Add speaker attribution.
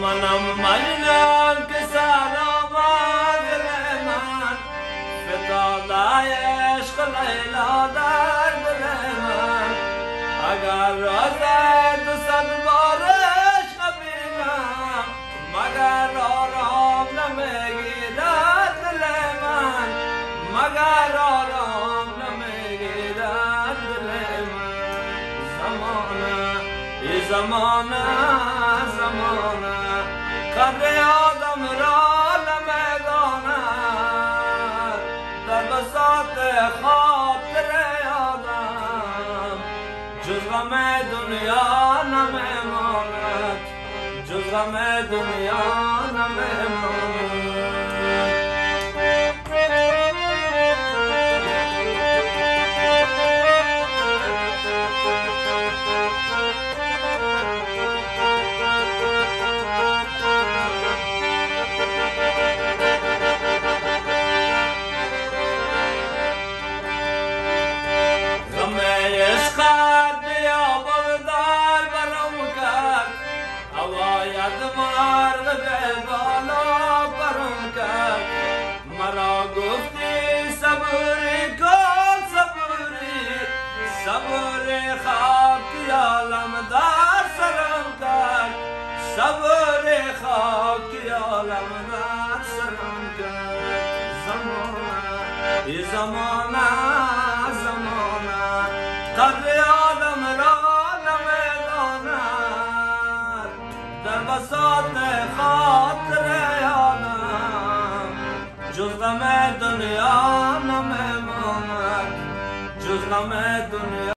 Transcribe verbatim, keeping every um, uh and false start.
Speaker 1: منم مجنون که سلام دل من فتاده عشق لیلا در دل من اگر راز دو صد بارش نبینم مگر آرام نمیگیرد دل من مگر آرام نمیگیرد دل من زمانه ای زمانه زمانه قدر آدم را نمیداند در بساط خاطر آدم جز غم دنیا نمیماند جز غم دنیا نمیماند مرد به بالا برم کرد مرا گفتی صبوری کن صبوری صبوری خاکی عالم در سرم کرد صبوری خاکی عالم در سرم کرد زمانه ای زمانه زمانه قدر آدم را بساط خاطر آدم جز غم دنیا نمیماند جز غم دنیا